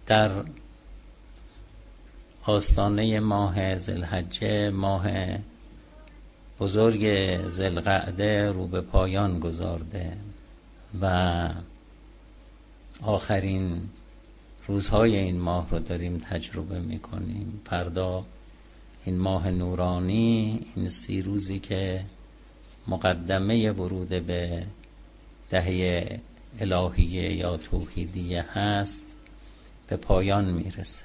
در آستانه ماه ذوالحجه، ماه بزرگ ذوالقعده رو به پایان گذارده و آخرین روزهای این ماه رو داریم تجربه میکنیم. فردا این ماه نورانی، این 30 روزی که مقدمه ورود به دهه الهیه یا توحیدیه هست به پایان میرسه.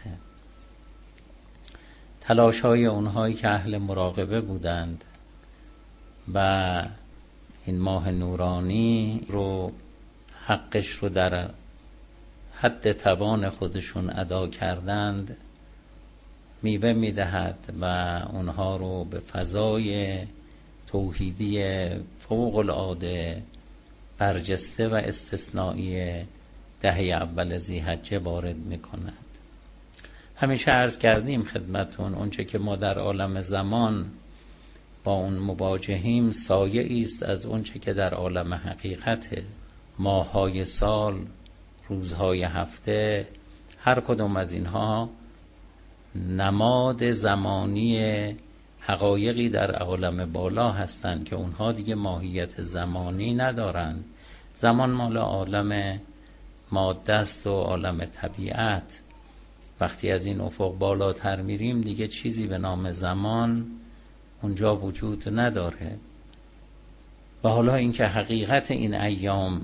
تلاش‌های اونهایی که اهل مراقبه بودند و این ماه نورانی رو حقش رو در حد توان خودشون ادا کردند میوه میدهد و اونها رو به فضای توحیدی فوق العاده برجسته و استثنایی دهه اول ذی‌حجه وارد میکند. همیشه عرض کردیم خدمتون اونچه که ما در عالم زمان با اون مواجهیم سایه است از اونچه که در عالم حقیقته. ماه‌های سال، روزهای هفته، هر کدوم از اینها نماد زمانی حقایقی در عالم بالا هستند که اونها دیگه ماهیت زمانی ندارند. زمان مال عالم ماده است و عالم طبیعت. وقتی از این افق بالاتر میریم دیگه چیزی به نام زمان اونجا وجود نداره. و حالا اینکه حقیقت این ایام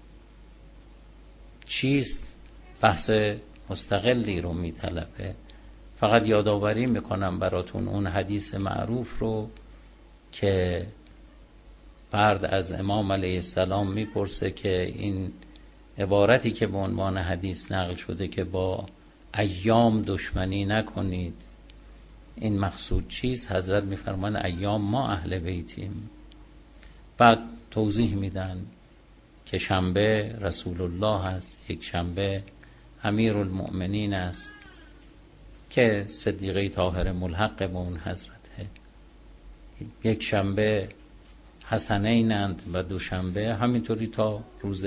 چیست بحث مستقلی رو میطلبه. فقط یادآوری میکنم براتون اون حدیث معروف رو که فرد از امام علیه السلام میپرسه که این عبارتی که به عنوان حدیث نقل شده که با ایام دشمنی نکنید، این مقصود چیست؟ حضرت میفرمان ایام ما اهل بیتیم. بعد توضیح میدن که شنبه رسول الله است، یک شنبه امیرالمؤمنین است که صدیقه طاهر ملحق به اون حضرته، یک شنبه حسنینند و دوشنبه، همینطوری تا روز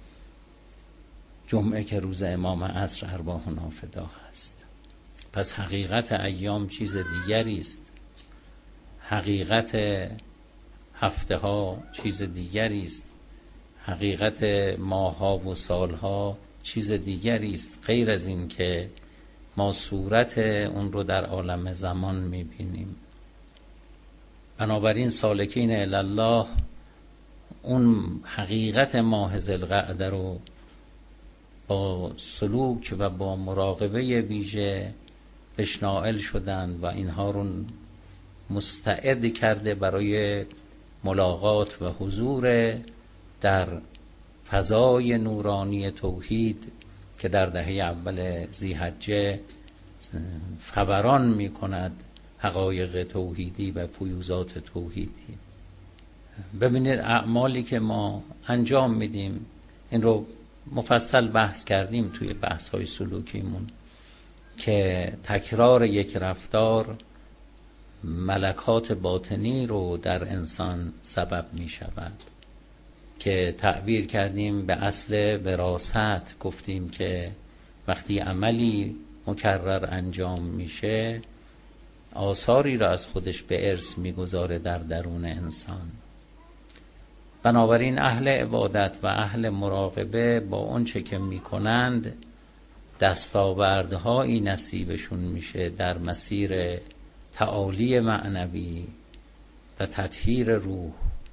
جمعه که روز امام عصر ارواحنا فدا است. پس حقیقت ایام چیز دیگری است، حقیقت هفته ها چیز دیگری است، حقیقت ماه ها و سال ها چیز دیگری است، غیر از این که ما صورت اون رو در عالم زمان میبینیم. بنابراین سالکین الله اون حقیقت ماه ذوالقعده رو با سلوک و با مراقبه ویژه بهش نائل شدند و اینها رو مستعد کرده برای ملاقات و حضور در فضای نورانی توحید که در دهه اول ذی‌حجه فوران می کند حقایق توحیدی و فیوضات توحیدی. ببینید اعمالی که ما انجام میدیم، این رو مفصل بحث کردیم توی بحث های سلوکیمون که تکرار یک رفتار ملکات باطنی رو در انسان سبب می شود که تعبیر کردیم به اصل وراثت. گفتیم که وقتی عملی مکرر انجام میشه آثاری را از خودش به ارث میگذاره در درون انسان. بنابراین اهل عبادت و اهل مراقبه با اون چه که میکنند دستاوردهایی نصیبشون میشه در مسیر تعالی معنوی و تطهیر روح.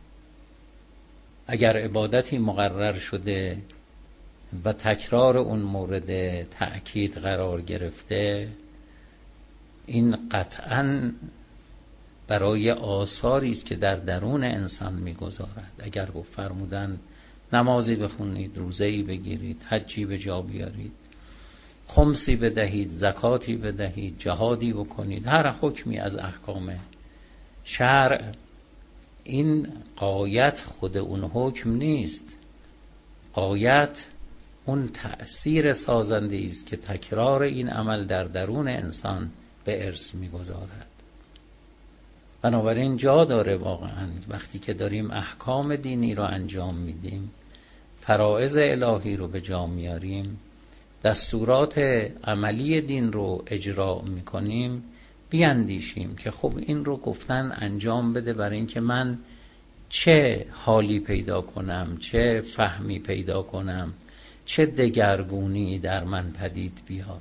اگر عبادتی مقرر شده و تکرار اون مورد تأکید قرار گرفته، این قطعاً برای آثاری است که در درون انسان میگذارد. اگر فرمودن نمازی بخونید، روزه‌ای بگیرید، حجی به جا بیارید، خمسی بدهید، زکاتی بدهید، جهادی بکنید، هر حکمی از احکام شرع، این غایت خود اون حکم نیست، غایت اون تأثیر سازنده است که تکرار این عمل در درون انسان به ارث میگذارد. بنابراین جا داره واقعا وقتی که داریم احکام دینی رو انجام میدیم، فرائض الهی رو به جا میاریم، دستورات عملی دین رو اجرا میکنیم بیاندیشیم که خب این رو گفتن انجام بده برای اینکه من چه حالی پیدا کنم، چه فهمی پیدا کنم، چه دگرگونی در من پدید بیاد.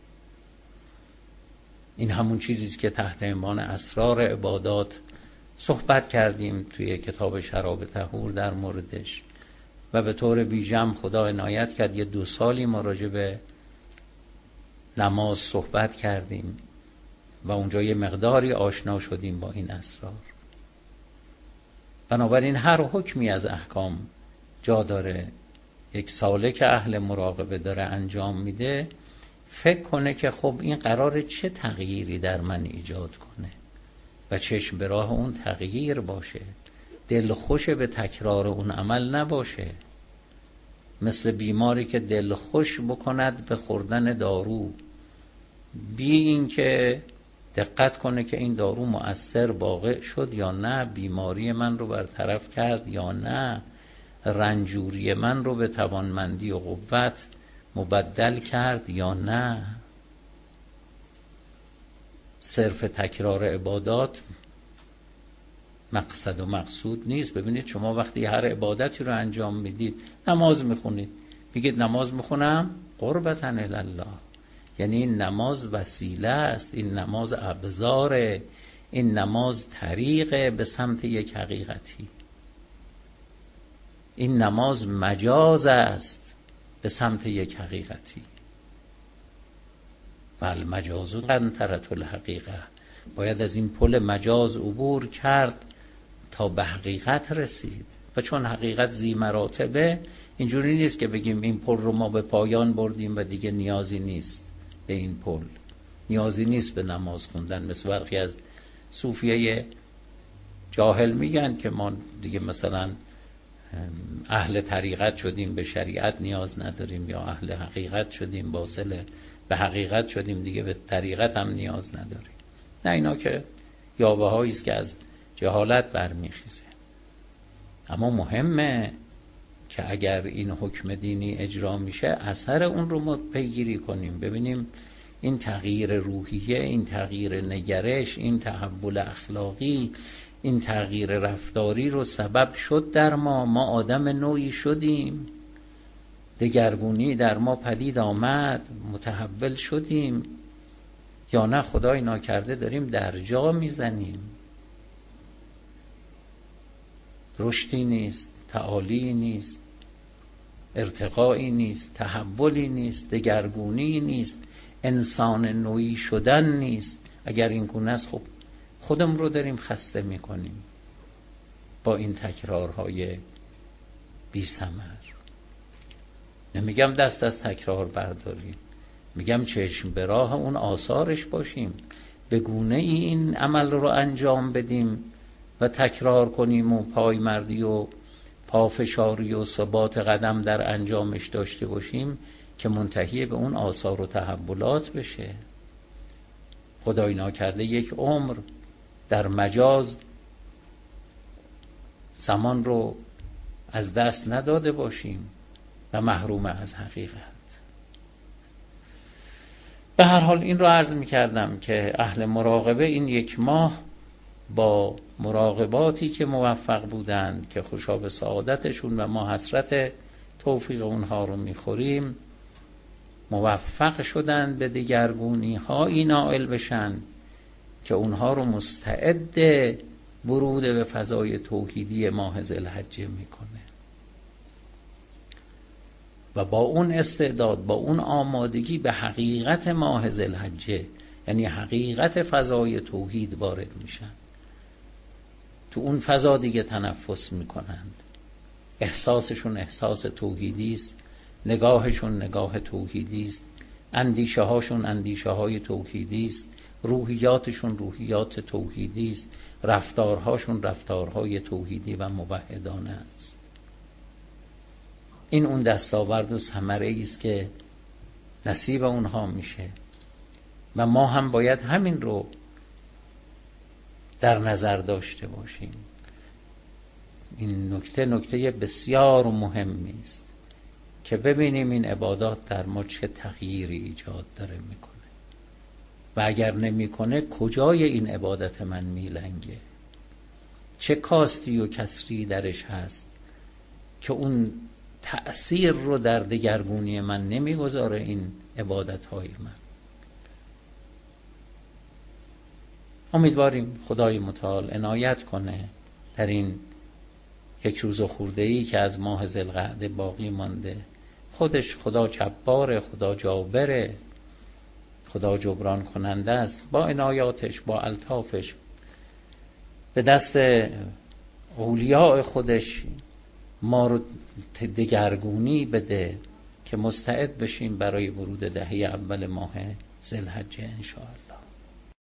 این همون چیزیست که تحت عنوان اسرار عبادات صحبت کردیم توی کتاب شراب طهور در موردش و به طور بیجم خدا عنایت کرد 2 سالی ما راجع به نماز صحبت کردیم و اونجا یه مقداری آشنا شدیم با این اسرار. بنابراین هر حکمی از احکام جا داره یک سالک اهل مراقبه داره انجام میده فکر کنه که خب این قراره چه تغییری در من ایجاد کنه و چشم به راه اون تغییر باشه، دل خوش به تکرار اون عمل نباشه، مثل بیماری که دل خوش بکند به خوردن دارو، بی این که دقت کنه که این دارو مؤثر واقع شد یا نه، بیماری من رو برطرف کرد یا نه، رنجوری من رو به توانمندی و قوت مبدل کرد یا نه. صرف تکرار عبادات مقصد و مقصود نیست. ببینید شما وقتی هر عبادتی رو انجام میدید، نماز میخونید، میگید نماز میخونم قربتاً الی الله، یعنی این نماز وسیله است، این نماز ابزاره، این نماز طریقه به سمت یک حقیقتی، این نماز مجاز است به سمت یک حقیقتی. والمجاز قنطرة الحقیقه، باید از این پل مجاز عبور کرد تا به حقیقت رسید. و چون حقیقت ذی مراتبه، اینجوری نیست که بگیم این پل رو ما به پایان بردیم و دیگه نیازی نیست به این پل، نیازی نیست به نماز خوندن. مثل برخی از صوفیه جاهل میگن که ما دیگه مثلا اهل طریقت شدیم، به شریعت نیاز نداریم، یا اهل حقیقت شدیم، واصل به حقیقت شدیم، دیگه به طریقت هم نیاز نداریم. نه، اینا که یاوه هایی است که از جهالت برمیخیزه. اما مهمه که اگر این حکم دینی اجرا میشه اثر اون رو ما پیگیری کنیم، ببینیم این تغییر روحیه، این تغییر نگرش، این تحول اخلاقی، این تغییر رفتاری رو سبب شد در ما آدم نوعی شدیم، دگرگونی در ما پدید آمد، متحول شدیم، یا نه خدای ناکرده داریم در جا میزنیم، رشدی نیست، تعالی نیست، ارتقایی نیست، تحولی نیست، دگرگونی نیست، انسان نوعی شدن نیست. اگر این گونه است خب خودم رو داریم خسته میکنیم با این تکرارهای بی ثمر. نمیگم دست از تکرار برداریم، میگم چشم به راه اون آثارش باشیم، به گونه ای این عمل رو انجام بدیم و تکرار کنیم و پایمردی و پافشاری و ثبات قدم در انجامش داشته باشیم که منتهی به اون آثار و تحولات بشه. خدای ناکرده یک عمر در مجاز زمان رو از دست نداده باشیم و محروم از حقیقت. به هر حال این رو عرض می کردم که اهل مراقبه این 1 ماه با مراقباتی که موفق بودند که خوشا به سعادتشون و ما حسرت توفیق اونها رو میخوریم، موفق شدند به دگرگونی هایی نائل بشن که اونها رو مستعد ورود به فضای توحیدی ماه ذوالحجه میکنه و با اون استعداد، با اون آمادگی به حقیقت ماه ذوالحجه، یعنی حقیقت فضای توحید وارد میشن. تو اون فضا دیگه تنفس میکنند، احساسشون احساس توحیدی است، نگاهشون نگاه توحیدی است، اندیشه هاشون اندیشه های توحیدی است، روحیاتشون روحیات توحیدی است، رفتارهاشون رفتارهای توحیدی و موحدانه است. این اون دستاورد و ثمره است که نصیب اونها میشه و ما هم باید همین رو در نظر داشته باشیم. این نکته بسیار مهمی است که ببینیم این عبادات در ما چه تغییری ایجاد داره میکنه و اگر نمیکنه کجای این عبادت من میلنگه، چه کاستی و کسری درش هست که اون تأثیر رو در دگرگونی من نمیگذاره این عبادتهای من. امیدواریم خدای متعال عنایت کنه در این یک روز خورده‌ای که از ماه ذوالقعده باقی مانده. خودش خدا جباره، خدا جابره، خدا جبران کننده است. با عنایاتش، با الطافش به دست اولیاء خودش ما رو دگرگونی بده که مستعد بشیم برای ورود دهه اول ماه ذوالحجه ان شاء الله.